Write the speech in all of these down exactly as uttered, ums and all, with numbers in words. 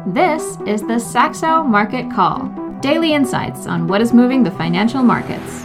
This is the Saxo Market Call, daily insights on what is moving the financial markets.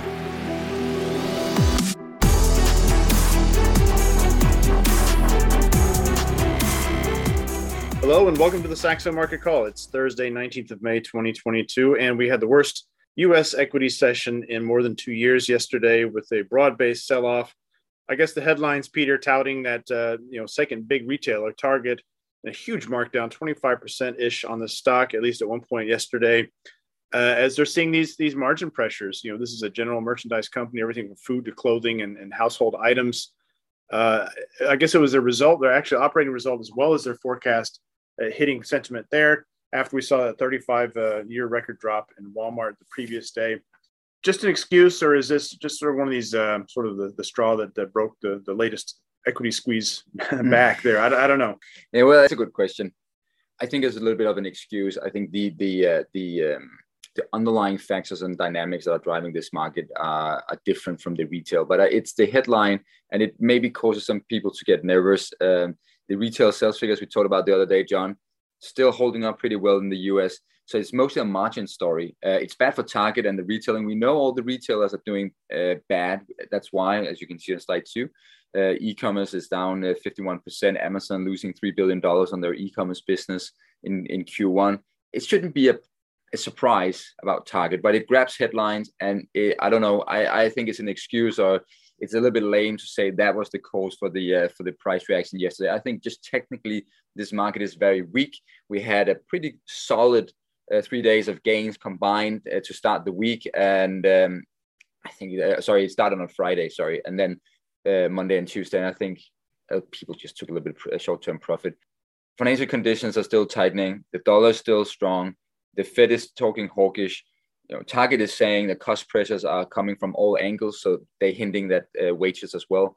Hello and welcome to the Saxo Market Call. It's Thursday, nineteenth of May, twenty twenty-two, and we had the worst U S equity session in more than two years yesterday with a broad-based sell-off. I guess the headlines, Peter, touting that uh, you know second big retailer, Target, a huge markdown, twenty-five percent-ish on the stock, at least at one point yesterday, uh, as they're seeing these these margin pressures. You know, this is a general merchandise company, everything from food to clothing and, and household items. Uh, I guess it was their result, their actual operating result, as well as their forecast, uh, hitting sentiment there after we saw a thirty-five-year uh, record drop in Walmart the previous day. Just an excuse, or is this just sort of one of these uh, sort of the, the straw that, that broke the, the latest equity squeeze back there? I, I don't know. Yeah, well, that's a good question. I think it's a little bit of an excuse. I think the the uh, the um, the underlying factors and dynamics that are driving this market are, are different from the retail, but it's the headline, and it maybe causes some people to get nervous. Um, the retail sales figures we talked about the other day, John, still holding up pretty well in the U S. So it's mostly a margin story. Uh, it's bad for Target and the retailing. We know all the retailers are doing uh, bad. That's why, as you can see on slide two, uh, e-commerce is down uh, fifty-one percent. Amazon losing three billion dollars on their e-commerce business in, in Q one. It shouldn't be a, a surprise about Target, but it grabs headlines. And it, I don't know, I, I think it's an excuse, or it's a little bit lame to say that was the cause for the uh, for the price reaction yesterday. I think just technically this market is very weak. We had a pretty solid uh, three days of gains combined uh, to start the week, and um, I think uh, sorry, it started on Friday, sorry, and then uh, Monday and Tuesday. And I think uh, people just took a little bit of short-term profit. Financial conditions are still tightening. The dollar is still strong. The Fed is talking hawkish. You know, Target is saying that cost pressures are coming from all angles, so they're hinting that uh, wages as well.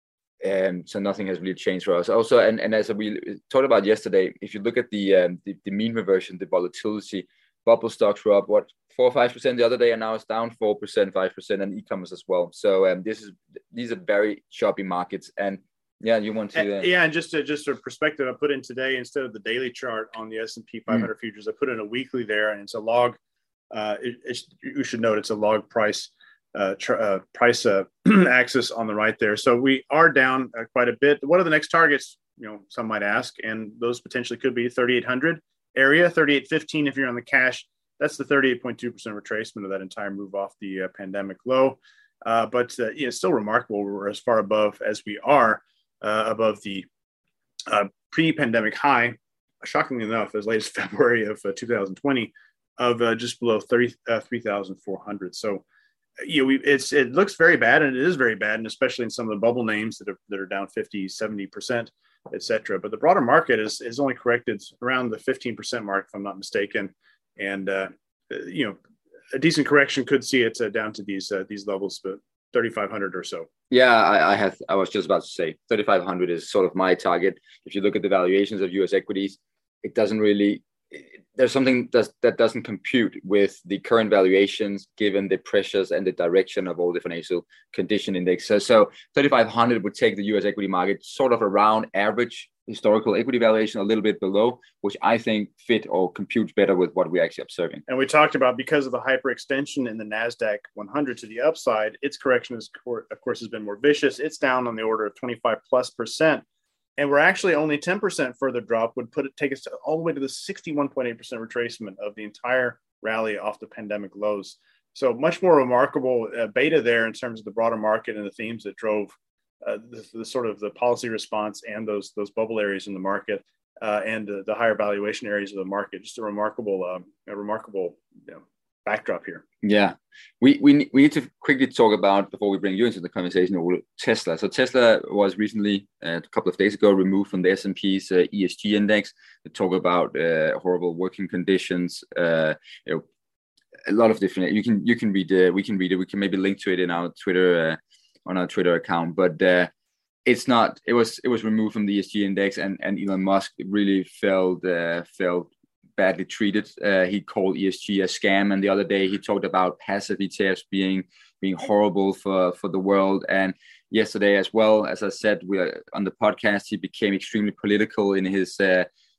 Um, so nothing has really changed for us. Also, and, and as we talked about yesterday, if you look at the, um, the the mean reversion, the volatility, bubble stocks were up what four or five percent the other day, and now it's down four percent, five percent, and e-commerce as well. So um, this is these are very choppy markets. And yeah, you want to? Uh, yeah, and just to, just a perspective, I put in today instead of the daily chart on the S and P five hundred mm. futures, I put in a weekly there, and it's a log. Uh, it, it's, you should note it's a log price uh, tr- uh, price uh, axis on the right there. So we are down uh, quite a bit. What are the next targets? You know, some might ask, and those potentially could be thirty-eight hundred area, thirty-eight fifteen if you're on the cash. That's the thirty-eight point two percent retracement of that entire move off the uh, pandemic low. Uh, but uh, yeah, it's still remarkable. We're as far above as we are uh, above the uh, pre-pandemic high, shockingly enough, as late as February of uh, two thousand twenty. Of uh, just below thirty-three thousand four hundred. So, you know, we, it's it looks very bad, and it is very bad, and especially in some of the bubble names that are that are down fifty, seventy percent, et cetera. But the broader market is is only corrected around the fifteen percent mark, if I'm not mistaken. And uh, you know, a decent correction could see it uh, down to these uh, these levels, but thirty-five hundred or so. Yeah, I, I have. I was just about to say thirty-five hundred is sort of my target. If you look at the valuations of U S equities, it doesn't really. There's something that, that doesn't compute with the current valuations, given the pressures and the direction of all the financial condition index. So, so thirty-five hundred would take the U S equity market sort of around average historical equity valuation, a little bit below, which I think fit or computes better with what we're actually observing. And we talked about, because of the hyperextension in the NASDAQ one hundred to the upside, its correction, is, of course, has been more vicious. It's down on the order of twenty-five plus percent. And we're actually only ten percent further drop would put it take us to, all the way to the sixty-one point eight percent retracement of the entire rally off the pandemic lows. So much more remarkable uh, beta there in terms of the broader market and the themes that drove uh, the, the sort of the policy response and those those bubble areas in the market uh, and uh, the higher valuation areas of the market. Just a remarkable, um, a remarkable you know, backdrop here. Yeah, we, we we need to quickly talk about, before we bring you into the conversation, Tesla. So Tesla was recently, uh, a couple of days ago, removed from the S and P's uh, E S G index. To talk about uh, horrible working conditions. Uh, you know, a lot of different. You can you can read. Uh, we can read it. We can maybe link to it in our Twitter uh, on our Twitter account. But uh, it's not. It was it was removed from the E S G index, and and Elon Musk really felt uh, felt. badly treated. Uh, he called E S G a scam, and the other day he talked about passive E T Fs being being horrible for, for the world. And yesterday as well, as I said, we are on the podcast, he became extremely political in his uh,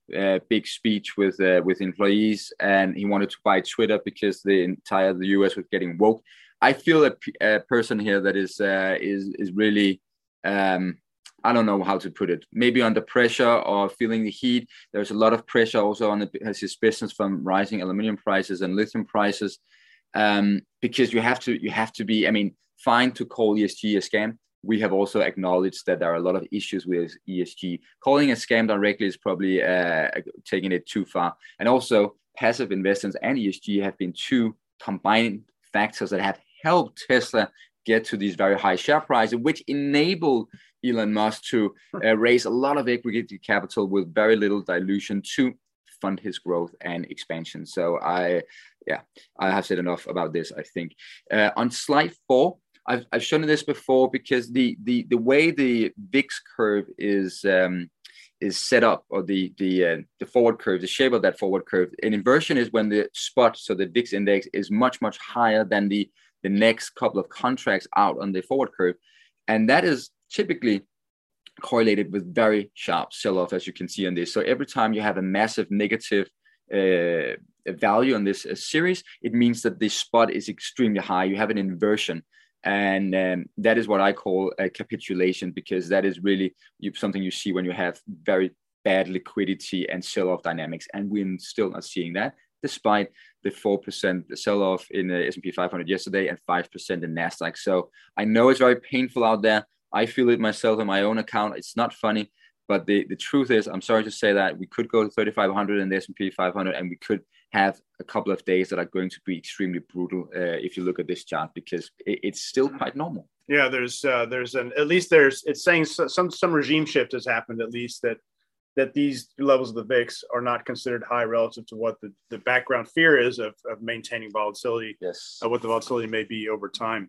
uh, big speech with uh, with employees, and he wanted to buy Twitter because the entire the U S was getting woke. I feel a, a person here that is uh, is is really um, I don't know how to put it. Maybe under pressure or feeling the heat. There's a lot of pressure also on the, his business from rising aluminum prices and lithium prices, um, because you have to you have to be. I mean, fine to call E S G a scam. We have also acknowledged that there are a lot of issues with E S G. Calling a scam directly is probably uh, taking it too far. And also, passive investments and E S G have been two combined factors that have helped Tesla get to these very high share prices, which enable Elon Musk to uh, raise a lot of equity capital with very little dilution to fund his growth and expansion. So I, yeah, I have said enough about this, I think. Uh, on slide four, I've, I've shown this before because the the the way the V I X curve is um, is set up, or the the uh, the forward curve, the shape of that forward curve, an inversion is when the spot, so the V I X index, is much much higher than the the next couple of contracts out on the forward curve, and that is typically correlated with very sharp sell-off, as you can see on this. So every time you have a massive negative uh, value on this uh, series, it means that the spot is extremely high. You have an inversion. And um, that is what I call a capitulation, because that is really you, something you see when you have very bad liquidity and sell-off dynamics. And we're still not seeing that, despite the four percent sell-off in the S and P five hundred yesterday and five percent in NASDAQ. So I know it's very painful out there. I feel it myself on my own account. It's not funny. But the, the truth is, I'm sorry to say that we could go to thirty-five hundred in the S and P five hundred, and we could have a couple of days that are going to be extremely brutal uh, if you look at this chart, because it, it's still quite normal. Yeah, there's uh, there's an at least there's it's saying some some regime shift has happened, at least that that these levels of the V I X are not considered high relative to what the, the background fear is of, of maintaining volatility. Yes, uh, what the volatility may be over time.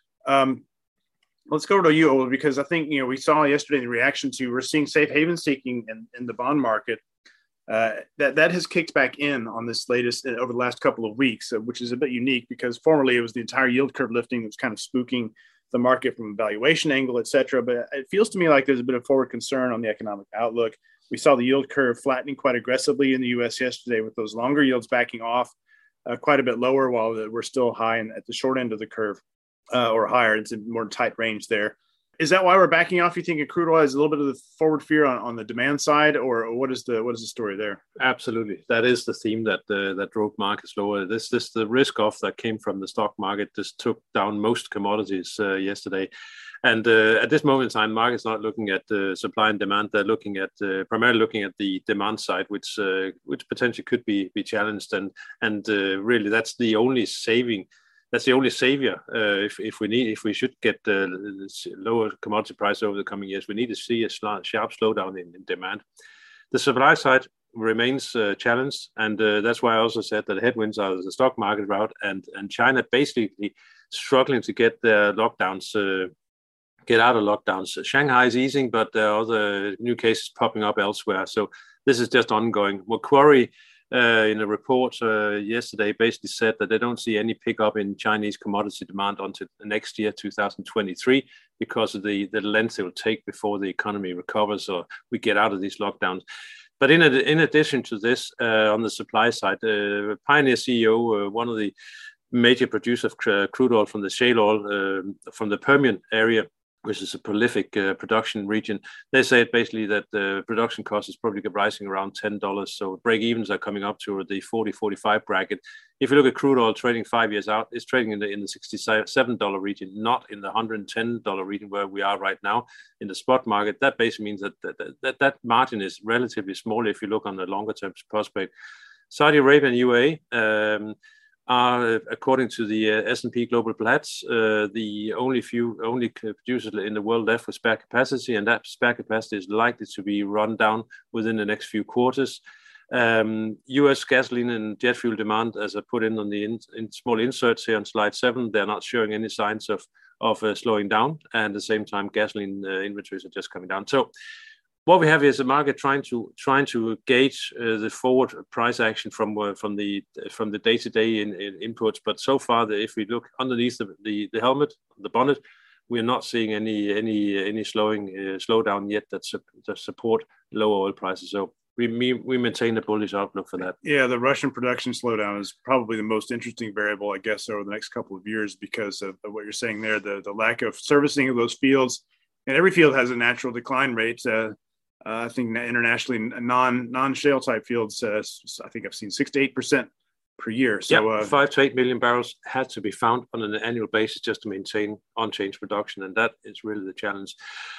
Um, Let's go to you, Ole, because I think, you know, we saw yesterday the reaction to, we're seeing safe haven seeking in, in the bond market. Uh, that, that has kicked back in on this latest uh, over the last couple of weeks, uh, which is a bit unique because formerly it was the entire yield curve lifting that was kind of spooking the market from a valuation angle, et cetera. But it feels to me like there's a bit of forward concern on the economic outlook. We saw the yield curve flattening quite aggressively in the U S yesterday, with those longer yields backing off uh, quite a bit lower, while we're still high in, at the short end of the curve. Uh, or higher. It's a more tight range there. Is that why we're backing off? You think in crude oil is a little bit of the forward fear on, on the demand side, or, or what is the what is the story there? Absolutely, that is the theme that uh, that drove markets lower. This this the risk off that came from the stock market just took down most commodities uh, yesterday, and uh, at this moment in time, markets not looking at uh, supply and demand. They're looking at uh, primarily looking at the demand side, which uh, which potentially could be be challenged, and and uh, really that's the only saving. That's the only savior. Uh, if if we need, if we should get uh, lower commodity price over the coming years, we need to see a sharp slowdown in, in demand. The supply side remains uh, challenged, and uh, that's why I also said that headwinds are the stock market route, and and China basically struggling to get their lockdowns, uh, get out of lockdowns. Shanghai is easing, but there are other new cases popping up elsewhere. So this is just ongoing. Macquarie, Uh, in a report uh, yesterday, basically said that they don't see any pickup in Chinese commodity demand until next year, two thousand twenty-three, because of the, the length it will take before the economy recovers or we get out of these lockdowns. But in, ad- in addition to this, uh, on the supply side, uh, Pioneer C E O, uh, one of the major producers of cr- crude oil from the shale oil, uh, from the Permian area, which is a prolific uh, production region, they say basically that the production cost is probably rising around ten dollars. So break-evens are coming up to the forty, forty-five bracket. If you look at crude oil trading five years out, it's trading in the in the sixty-seven dollars region, not in the one hundred ten dollars region where we are right now in the spot market. That basically means that that, that, that margin is relatively small if you look on the longer-term prospect. Saudi Arabia and U A E, um, are, according to the uh, S and P Global Platts, uh, the only few only producers in the world left with spare capacity, and that spare capacity is likely to be run down within the next few quarters. Um, U S gasoline and jet fuel demand, as I put in on the in, in small inserts here on slide seven, they're not showing any signs of of uh, slowing down, and at the same time, gasoline uh, inventories are just coming down. So what we have is a market trying to trying to gauge uh, the forward price action from uh, from the from the day to day in, in inputs. But so far, the, if we look underneath the, the the helmet, the bonnet, we are not seeing any any any slowing uh, slowdown yet that, su- that support lower oil prices. So we we maintain a bullish outlook for that. Yeah, the Russian production slowdown is probably the most interesting variable, I guess, over the next couple of years because of, of what you're saying there, the, the lack of servicing of those fields. And every field has a natural decline rate. Uh, uh, I think internationally, non, non-shale type fields, uh, I think I've seen six to eight percent per year. So yeah, uh, five to eight million barrels had to be found on an annual basis just to maintain unchanged production. And that is really the challenge.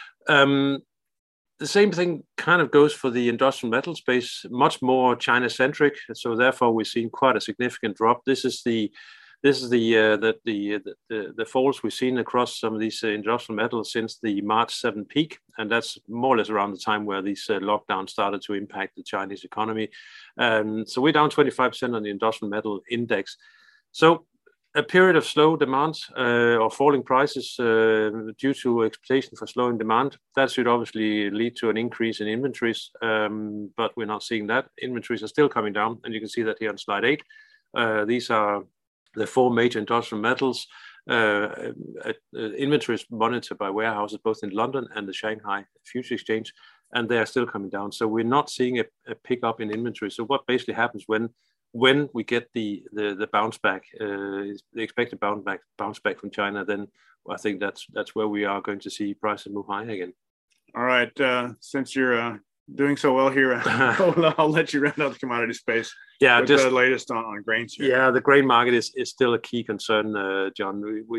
Um, The same thing kind of goes for the industrial metal space, much more China-centric. So therefore, we've seen quite a significant drop. This is the this is the uh, the, the the the falls we've seen across some of these uh, industrial metals since the March seventh peak, and that's more or less around the time where these uh, lockdowns started to impact the Chinese economy. Um, so we're down twenty-five percent on the industrial metal index. So a period of slow demand uh, or falling prices uh, due to expectation for slowing demand, that should obviously lead to an increase in inventories, um, but we're not seeing that. Inventories are still coming down, and you can see that here on slide eight. Uh, these are the four major industrial metals. Uh, uh, inventories monitored by warehouses both in London and the Shanghai Futures Exchange, and they are still coming down. So we're not seeing a, a pickup in inventory. So what basically happens when When we get the the, the bounce back, uh, the expected bounce back bounce back from China, then I think that's that's where we are going to see prices move high again. All right, uh, since you're uh, doing so well here, I'll, I'll let you round out the commodity space. Yeah, with just the latest on, on grains here. Yeah, the grain market is, is still a key concern, uh, John. We, we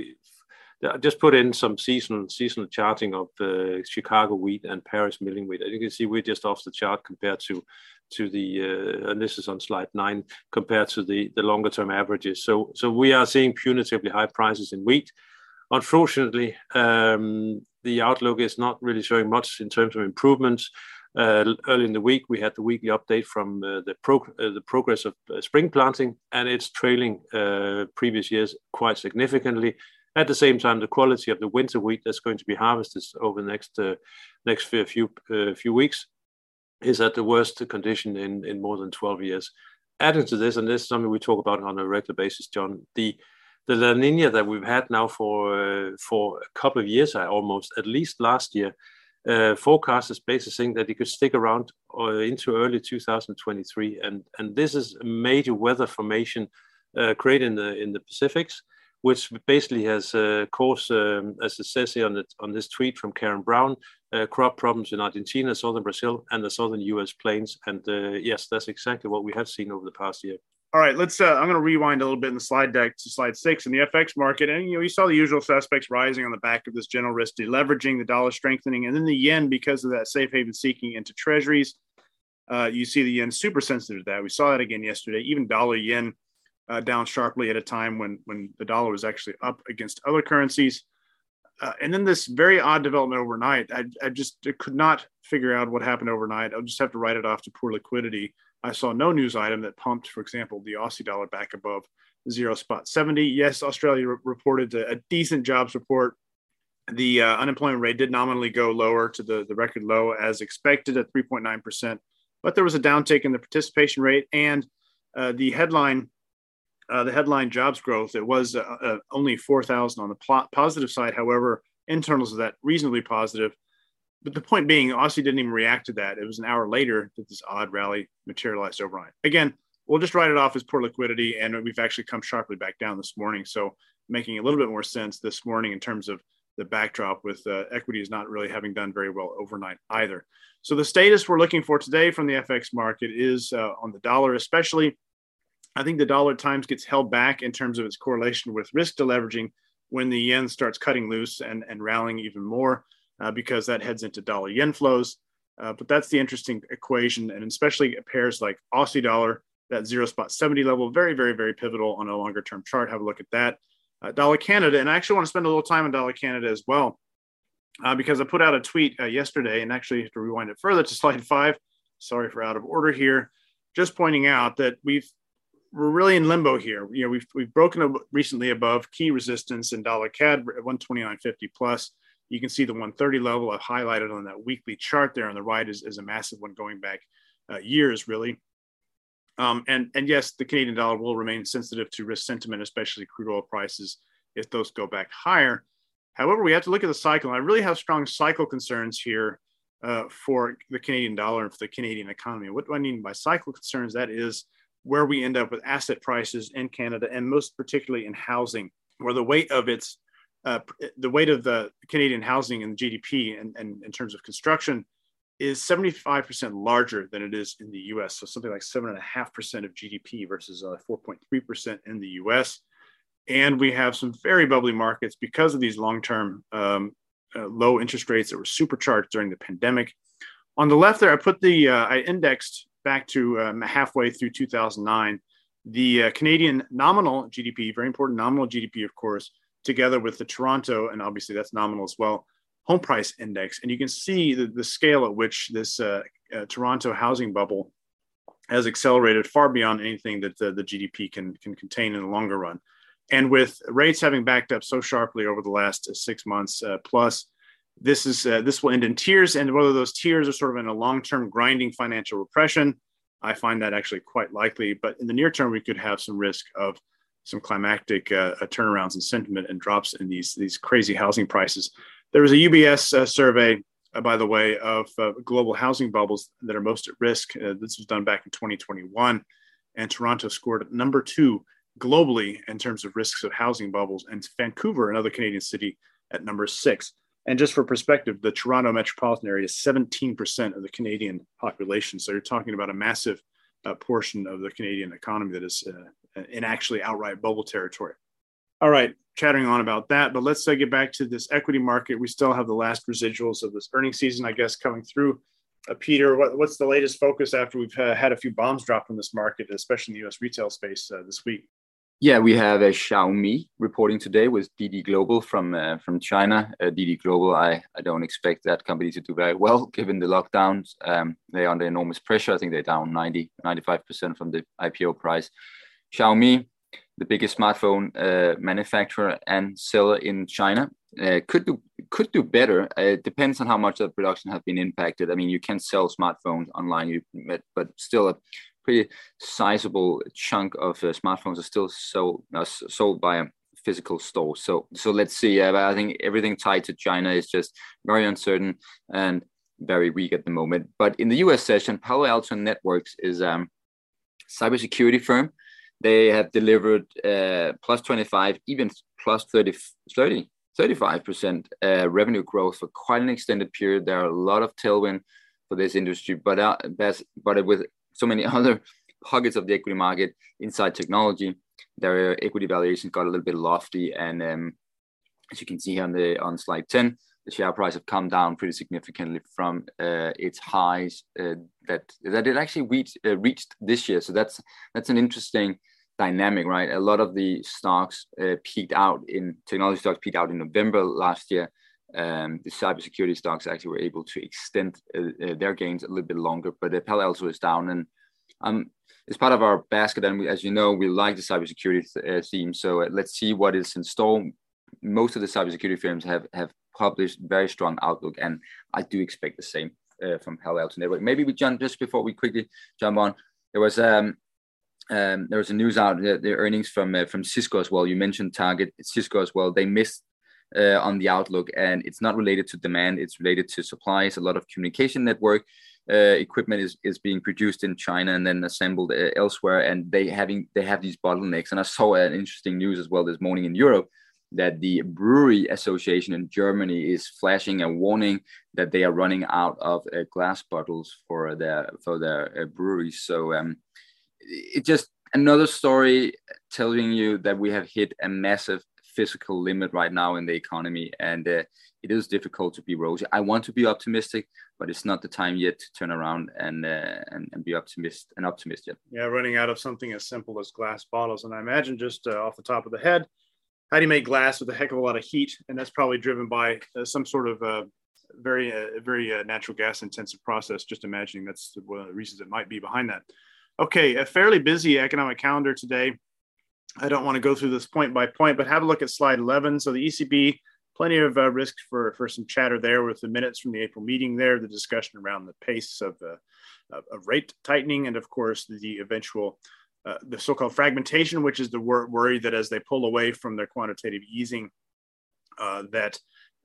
just put in some seasonal seasonal charting of uh, Chicago wheat and Paris milling wheat. As you can see, we're just off the chart compared to to the uh, and this is on slide nine compared to the the longer term averages. So so we are seeing punitively high prices in wheat. Unfortunately, um, the outlook is not really showing much in terms of improvements. Uh, early in the week, we had the weekly update from uh, the pro uh, the progress of uh, spring planting, and it's trailing uh, previous years quite significantly. At the same time, the quality of the winter wheat that's going to be harvested over the next uh, next few uh, few weeks is at the worst condition in, in more than twelve years. Adding to this, and this is something we talk about on a regular basis, John, the the La Nina that we've had now for uh, for a couple of years, almost at least last year, uh, forecasters basically saying that it could stick around uh, into early two thousand twenty-three, and and this is a major weather formation uh, created in the in the Pacifics, which basically has uh, caused, um, as it says here on, the, on this tweet from Karen Brown, uh, crop problems in Argentina, southern Brazil, and the southern U S plains. And uh, yes, that's exactly what we have seen over the past year. All right, let's. Uh, I'm going to rewind a little bit in the slide deck to slide six in the F X market, and you know you saw the usual suspects rising on the back of this general risk deleveraging, the dollar strengthening, and then the yen because of that safe haven seeking into treasuries. Uh, you see the yen super sensitive to that. We saw that again yesterday. Even dollar yen uh, down sharply at a time when when the dollar was actually up against other currencies. Uh, and then this very odd development overnight. I, I just I could not figure out what happened overnight. I'll just have to write it off to poor liquidity. I saw no news item that pumped, for example, the Aussie dollar back above zero spot seventy. Yes, Australia re- reported a, a decent jobs report. The uh, unemployment rate did nominally go lower to the, the record low as expected at three point nine percent, but there was a downtick in the participation rate and uh, the headline Uh, the headline jobs growth, it was uh, uh, only four thousand on the plot positive side. However, internals of that reasonably positive. But the point being, Aussie didn't even react to that. It was an hour later that this odd rally materialized overnight. Again, we'll just write it off as poor liquidity, and we've actually come sharply back down this morning. So making a little bit more sense this morning in terms of the backdrop with uh, equities not really having done very well overnight either. So the status we're looking for today from the F X market is uh, on the dollar especially. I think the dollar at times gets held back in terms of its correlation with risk deleveraging when the yen starts cutting loose and, and rallying even more uh, because that heads into dollar yen flows. Uh, but that's the interesting equation. And especially pairs like Aussie dollar, that zero spot seventy level, very, very, very pivotal on a longer term chart. Have a look at that. Uh, dollar Canada. And I actually want to spend a little time on dollar Canada as well uh, because I put out a tweet uh, yesterday and actually have to rewind it further to slide five. Sorry for out of order here. Just pointing out that we've We're really in limbo here. You know, we've we've broken a, recently above key resistance in dollar C A D at one twenty-nine fifty plus. You can see the one thirty level I've highlighted on that weekly chart there on the right is, is a massive one going back uh, years, really. Um, and and yes, the Canadian dollar will remain sensitive to risk sentiment, especially crude oil prices, if those go back higher. However, we have to look at the cycle. And I really have strong cycle concerns here uh, for the Canadian dollar and for the Canadian economy. What do I mean by cyclical concerns? That is where we end up with asset prices in Canada, and most particularly in housing, where the weight of its uh, the weight of the Canadian housing and G D P and, and in terms of construction is seventy-five percent larger than it is in the U S. So something like seven and a half percent of G D P versus uh, four point three percent in the U S. And we have some very bubbly markets because of these long-term um, uh, low interest rates that were supercharged during the pandemic. On the left there, I put the, uh, I indexed back to um, halfway through two thousand nine, the uh, Canadian nominal G D P, very important nominal G D P, of course, together with the Toronto, and obviously that's nominal as well, home price index. And you can see the, the scale at which this uh, uh, Toronto housing bubble has accelerated far beyond anything that the, the G D P can, can contain in the longer run. And with rates having backed up so sharply over the last uh, six months uh, plus, this is uh, this will end in tears. And whether those tears are sort of in a long-term grinding financial repression, I find that actually quite likely. But in the near term, we could have some risk of some climactic uh, turnarounds in sentiment and drops in these, these crazy housing prices. There was a U B S uh, survey, uh, by the way, of uh, global housing bubbles that are most at risk. Uh, this was done back in twenty twenty-one, and Toronto scored at number two globally in terms of risks of housing bubbles, and Vancouver, another Canadian city, at number six. And just for perspective, the Toronto metropolitan area is seventeen percent of the Canadian population. So you're talking about a massive uh, portion of the Canadian economy that is uh, in actually outright bubble territory. All right, chattering on about that, but let's uh, get back to this equity market. We still have the last residuals of this earnings season, I guess, coming through. Uh, Peter, what, what's the latest focus after we've uh, had a few bombs dropped in this market, especially in the U S retail space uh, this week? Yeah, we have a Xiaomi reporting today with D D Global from uh, from China. Uh, D D Global, I, I don't expect that company to do very well given the lockdowns. Um, they're under enormous pressure. I think they're down ninety, ninety-five percent from the I P O price. Xiaomi, the biggest smartphone uh, manufacturer and seller in China, uh, could do could do better. Uh, it depends on how much of the production has been impacted. I mean, you can sell smartphones online, you, but still a pretty sizable chunk of uh, smartphones are still sold uh, sold by a physical store. So so let's see. Uh, I think everything tied to China is just very uncertain and very weak at the moment. But in the U S session, Palo Alto Networks is a um, cybersecurity firm. They have delivered uh, plus twenty-five, even plus thirty, thirty, thirty-five percent uh, revenue growth for quite an extended period. There are a lot of tailwind for this industry, but uh, but with so many other pockets of the equity market inside technology, their equity valuation got a little bit lofty. And um, as you can see here on the on slide ten, the share price have come down pretty significantly from uh, its highs uh, that that it actually reached uh, reached this year. So that's that's an interesting dynamic, right? A lot of the stocks uh, peaked out in technology stocks peaked out in November last year. Um, the cybersecurity stocks actually were able to extend uh, uh, their gains a little bit longer, but the Palo Alto is down, and um, it's part of our basket. And we, as you know, we like the cybersecurity th- uh, theme. So uh, let's see what is in store. Most of the cybersecurity firms have have published very strong outlook, and I do expect the same uh, from Palo Alto Network. Maybe we jump just before we quickly jump on. There was um, um there was a news out the, the earnings from uh, from Cisco as well. You mentioned Target, Cisco as well. They missed Uh, on the outlook, and it's not related to demand, it's related to supplies. A lot of communication network uh, equipment is, is being produced in China and then assembled uh, elsewhere, and they having they have these bottlenecks. And I saw an interesting news as well this morning in Europe that the Brewery Association in Germany is flashing a warning that they are running out of uh, glass bottles for their for their uh, breweries. So um, it just another story telling you that we have hit a massive physical limit right now in the economy, and uh, it is difficult to be rosy. I want to be optimistic, but it's not the time yet to turn around and uh, and, and be optimist an optimist yet. Yeah, running out of something as simple as glass bottles, and I imagine just uh, off the top of the head, how do you make glass with a heck of a lot of heat? And that's probably driven by uh, some sort of uh, very uh, very uh, natural gas intensive process. Just imagining that's one of the reasons it might be behind that. Okay, a fairly busy economic calendar today. I don't want to go through this point by point, but have a look at slide eleven. So the E C B, plenty of uh, risk for, for some chatter there with the minutes from the April meeting there, the discussion around the pace of, uh, of, of rate tightening, and of course the eventual, uh, the so-called fragmentation, which is the wor- worry that as they pull away from their quantitative easing, uh, that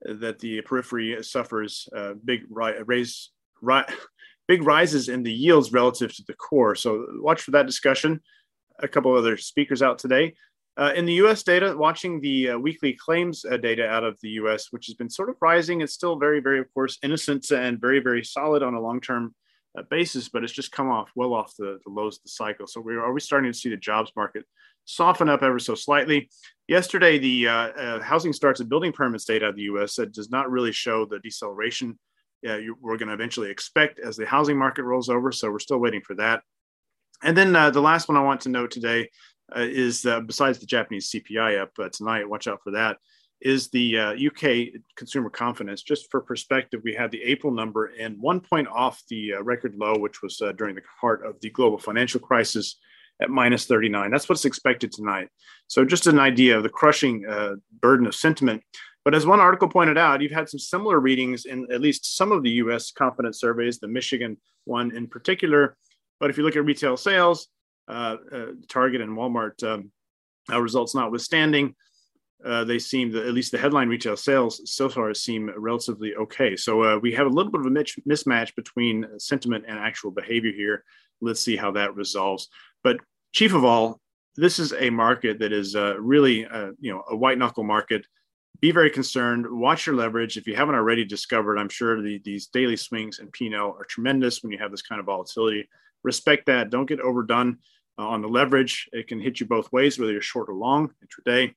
that the periphery suffers uh, big ri- raise, ri- big rises in the yields relative to the core. So watch for that discussion. A couple other speakers out today. Uh, in the U S data, watching the uh, weekly claims uh, data out of the U S, which has been sort of rising. It's still very, very, of course, innocent and very, very solid on a long-term uh, basis, but it's just come off well off the, the lows of the cycle. So we're already starting to see the jobs market soften up ever so slightly. Yesterday, the uh, uh, housing starts and building permits data of the U S that does not really show the deceleration uh, you, we're going to eventually expect as the housing market rolls over. So we're still waiting for that. And then uh, the last one I want to note today uh, is, uh, besides the Japanese C P I up uh, tonight, watch out for that, is the uh, U K consumer confidence. Just for perspective, we had the April number and one point off the uh, record low, which was uh, during the heart of the global financial crisis at minus thirty-nine. That's what's expected tonight. So just an idea of the crushing uh, burden of sentiment. But as one article pointed out, you've had some similar readings in at least some of the U S confidence surveys, the Michigan one in particular. But if you look at retail sales, uh, uh, Target and Walmart um, uh, results notwithstanding, uh, they seem, to, at least the headline retail sales so far seem relatively okay. So uh, we have a little bit of a mismatch between sentiment and actual behavior here. Let's see how that resolves. But chief of all, this is a market that is uh, really, uh, you know, a white knuckle market. Be very concerned. Watch your leverage. If you haven't already discovered, I'm sure the, these daily swings in P and L are tremendous when you have this kind of volatility. Respect that. Don't get overdone uh, on the leverage. It can hit you both ways, whether you're short or long intraday.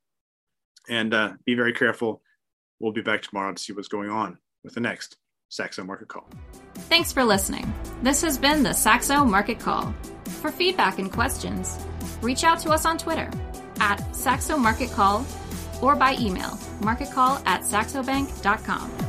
And uh, be very careful. We'll be back tomorrow to see what's going on with the next Saxo Market Call. Thanks for listening. This has been the Saxo Market Call. For feedback and questions, reach out to us on Twitter at Saxo Market Call or by email, marketcall at saxobank dot com.